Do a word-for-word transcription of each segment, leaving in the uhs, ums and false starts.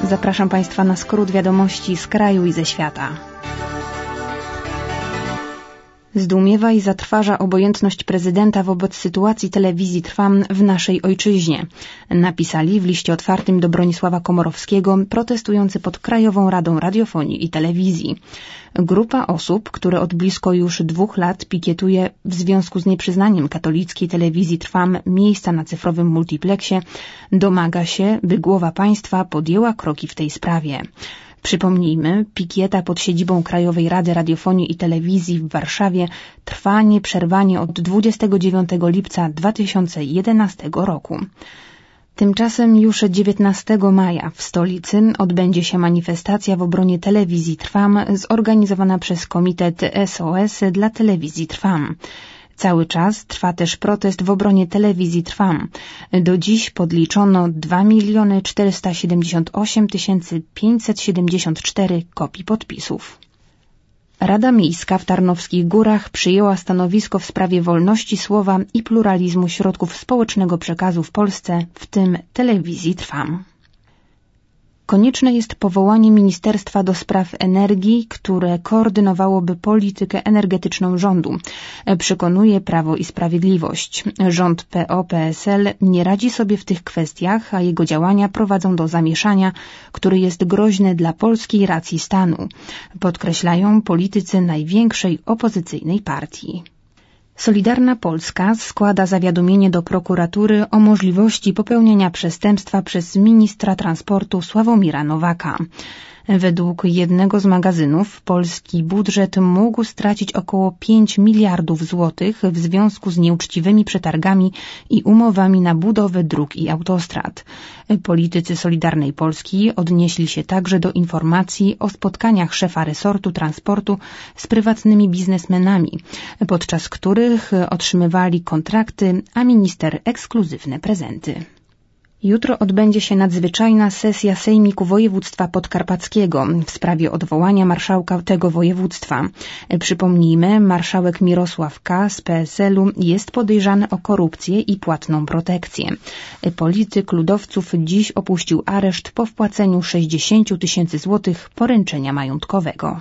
Zapraszam Państwa na skrót wiadomości z kraju i ze świata. Zdumiewa i zatrważa obojętność prezydenta wobec sytuacji telewizji Trwam w naszej ojczyźnie. Napisali w liście otwartym do Bronisława Komorowskiego protestujący pod Krajową Radą Radiofonii i Telewizji. Grupa osób, które od blisko już dwóch lat pikietuje w związku z nieprzyznaniem katolickiej telewizji Trwam miejsca na cyfrowym multipleksie, domaga się, by głowa państwa podjęła kroki w tej sprawie. Przypomnijmy, pikieta pod siedzibą Krajowej Rady Radiofonii i Telewizji w Warszawie trwa nieprzerwanie od dwudziestego dziewiątego lipca dwa tysiące jedenastego roku. Tymczasem już dziewiętnastego maja w stolicy odbędzie się manifestacja w obronie telewizji Trwam zorganizowana przez Komitet S O S dla telewizji Trwam. Cały czas trwa też protest w obronie telewizji Trwam. Do dziś podliczono dwa miliony czterysta siedemdziesiąt osiem tysięcy pięćset siedemdziesiąt cztery kopii podpisów. Rada Miejska w Tarnowskich Górach przyjęła stanowisko w sprawie wolności słowa i pluralizmu środków społecznego przekazu w Polsce, w tym telewizji Trwam. Konieczne jest powołanie Ministerstwa do Spraw Energii, które koordynowałoby politykę energetyczną rządu, przekonuje Prawo i Sprawiedliwość. Rząd P O P S L nie radzi sobie w tych kwestiach, a jego działania prowadzą do zamieszania, które jest groźne dla polskiej racji stanu, podkreślają politycy największej opozycyjnej partii. Solidarna Polska składa zawiadomienie do prokuratury o możliwości popełnienia przestępstwa przez ministra transportu Sławomira Nowaka. Według jednego z magazynów polski budżet mógł stracić około pięć miliardów złotych w związku z nieuczciwymi przetargami i umowami na budowę dróg i autostrad. Politycy Solidarnej Polski odnieśli się także do informacji o spotkaniach szefa resortu transportu z prywatnymi biznesmenami, podczas których otrzymywali kontrakty, a minister ekskluzywne prezenty. Jutro odbędzie się nadzwyczajna sesja Sejmiku Województwa Podkarpackiego w sprawie odwołania marszałka tego województwa. Przypomnijmy, marszałek Mirosław K. z P S L u jest podejrzany o korupcję i płatną protekcję. Polityk ludowców dziś opuścił areszt po wpłaceniu sześćdziesiąt tysięcy złotych poręczenia majątkowego.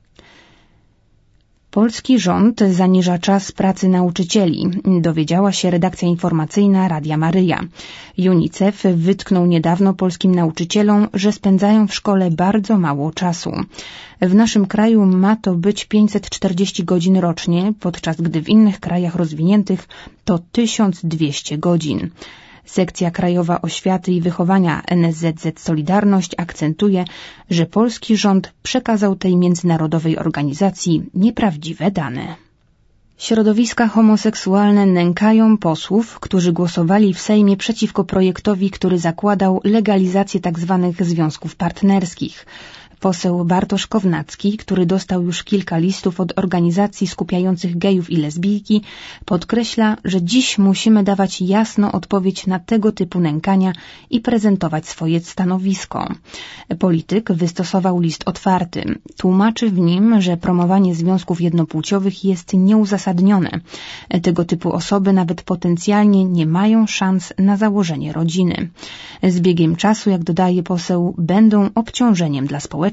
Polski rząd zaniża czas pracy nauczycieli, dowiedziała się redakcja informacyjna Radia Maryja. UNICEF wytknął niedawno polskim nauczycielom, że spędzają w szkole bardzo mało czasu. W naszym kraju ma to być pięćset czterdzieści godzin rocznie, podczas gdy w innych krajach rozwiniętych to tysiąc dwieście godzin. Sekcja Krajowa Oświaty i Wychowania N S Z Z Solidarność akcentuje, że polski rząd przekazał tej międzynarodowej organizacji nieprawdziwe dane. Środowiska homoseksualne nękają posłów, którzy głosowali w Sejmie przeciwko projektowi, który zakładał legalizację tzw. związków partnerskich. Poseł Bartosz Kownacki, który dostał już kilka listów od organizacji skupiających gejów i lesbijki, podkreśla, że dziś musimy dawać jasną odpowiedź na tego typu nękania i prezentować swoje stanowisko. Polityk wystosował list otwarty. Tłumaczy w nim, że promowanie związków jednopłciowych jest nieuzasadnione. Tego typu osoby nawet potencjalnie nie mają szans na założenie rodziny. Z biegiem czasu, jak dodaje poseł, będą obciążeniem dla społeczeństwa.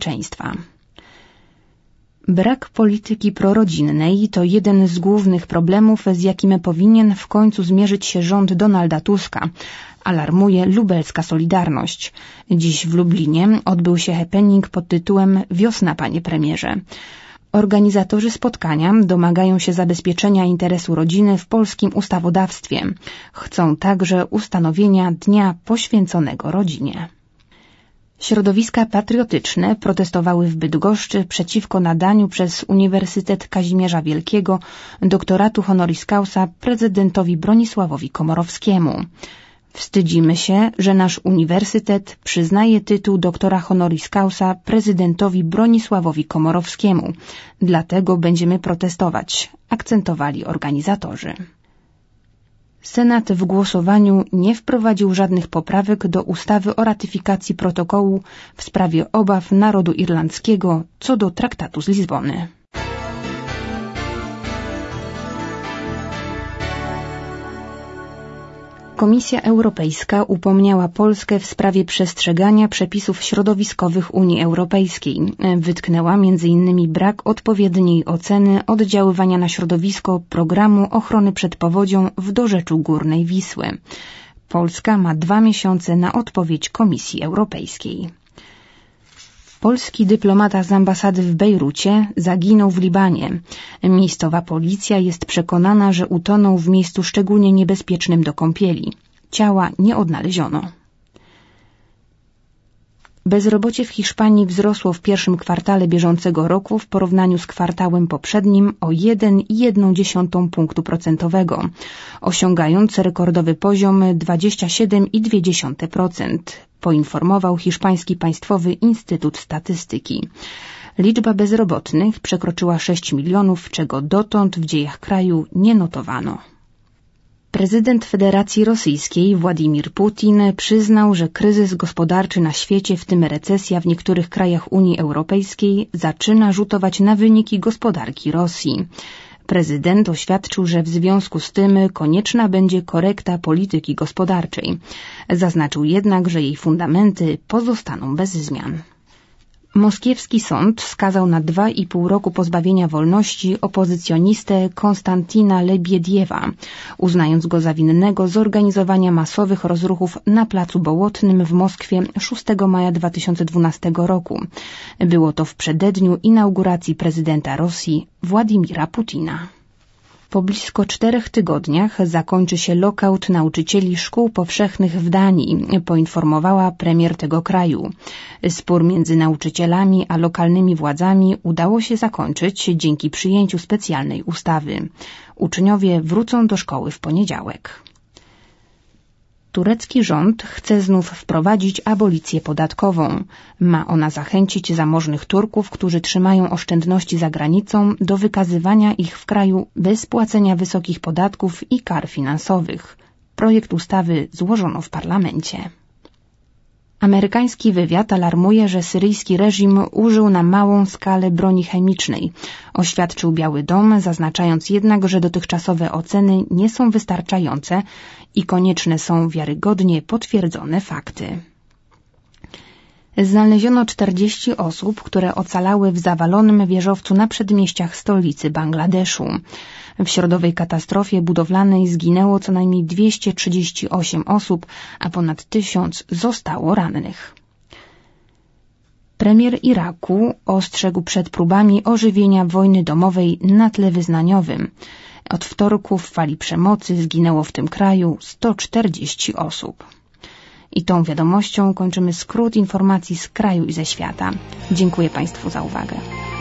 Brak polityki prorodzinnej to jeden z głównych problemów, z jakim powinien w końcu zmierzyć się rząd Donalda Tuska, alarmuje lubelska Solidarność. Dziś w Lublinie odbył się happening pod tytułem Wiosna, panie premierze. Organizatorzy spotkania domagają się zabezpieczenia interesu rodziny w polskim ustawodawstwie. Chcą także ustanowienia dnia poświęconego rodzinie. Środowiska patriotyczne protestowały w Bydgoszczy przeciwko nadaniu przez Uniwersytet Kazimierza Wielkiego doktoratu honoris causa prezydentowi Bronisławowi Komorowskiemu. Wstydzimy się, że nasz uniwersytet przyznaje tytuł doktora honoris causa prezydentowi Bronisławowi Komorowskiemu. Dlatego będziemy protestować, akcentowali organizatorzy. Senat w głosowaniu nie wprowadził żadnych poprawek do ustawy o ratyfikacji protokołu w sprawie obaw narodu irlandzkiego co do traktatu z Lizbony. Komisja Europejska upomniała Polskę w sprawie przestrzegania przepisów środowiskowych Unii Europejskiej. Wytknęła między innymi brak odpowiedniej oceny oddziaływania na środowisko programu ochrony przed powodzią w dorzeczu Górnej Wisły. Polska ma dwa miesiące na odpowiedź Komisji Europejskiej. Polski dyplomata z ambasady w Bejrucie zaginął w Libanie. Miejscowa policja jest przekonana, że utonął w miejscu szczególnie niebezpiecznym do kąpieli. Ciała nie odnaleziono. Bezrobocie w Hiszpanii wzrosło w pierwszym kwartale bieżącego roku w porównaniu z kwartałem poprzednim o jeden i jedną dziesiątą punktu procentowego, osiągając rekordowy poziom dwadzieścia siedem i dwie dziesiąte procent, poinformował hiszpański Państwowy Instytut Statystyki. Liczba bezrobotnych przekroczyła sześć milionów, czego dotąd w dziejach kraju nie notowano. Prezydent Federacji Rosyjskiej Władimir Putin przyznał, że kryzys gospodarczy na świecie, w tym recesja w niektórych krajach Unii Europejskiej, zaczyna rzutować na wyniki gospodarki Rosji. Prezydent oświadczył, że w związku z tym konieczna będzie korekta polityki gospodarczej. Zaznaczył jednak, że jej fundamenty pozostaną bez zmian. Moskiewski sąd skazał na dwa i pół roku pozbawienia wolności opozycjonistę Konstantina Lebiediewa, uznając go za winnego zorganizowania masowych rozruchów na Placu Bołotnym w Moskwie szóstego maja dwa tysiące dwunastego roku. Było to w przededniu inauguracji prezydenta Rosji Władimira Putina. Po blisko czterech tygodniach zakończy się lokaut nauczycieli szkół powszechnych w Danii, poinformowała premier tego kraju. Spór między nauczycielami a lokalnymi władzami udało się zakończyć dzięki przyjęciu specjalnej ustawy. Uczniowie wrócą do szkoły w poniedziałek. Turecki rząd chce znów wprowadzić abolicję podatkową. Ma ona zachęcić zamożnych Turków, którzy trzymają oszczędności za granicą, do wykazywania ich w kraju bez płacenia wysokich podatków i kar finansowych. Projekt ustawy złożono w parlamencie. Amerykański wywiad alarmuje, że syryjski reżim użył na małą skalę broni chemicznej. Oświadczył Biały Dom, zaznaczając jednak, że dotychczasowe oceny nie są wystarczające i konieczne są wiarygodnie potwierdzone fakty. Znaleziono czterdzieści osób, które ocalały w zawalonym wieżowcu na przedmieściach stolicy Bangladeszu. W środowej katastrofie budowlanej zginęło co najmniej dwieście trzydzieści osiem osób, a ponad tysiąc zostało rannych. Premier Iraku ostrzegł przed próbami ożywienia wojny domowej na tle wyznaniowym. Od wtorku w fali przemocy zginęło w tym kraju sto czterdzieści osób. I tą wiadomością kończymy skrót informacji z kraju i ze świata. Dziękuję Państwu za uwagę.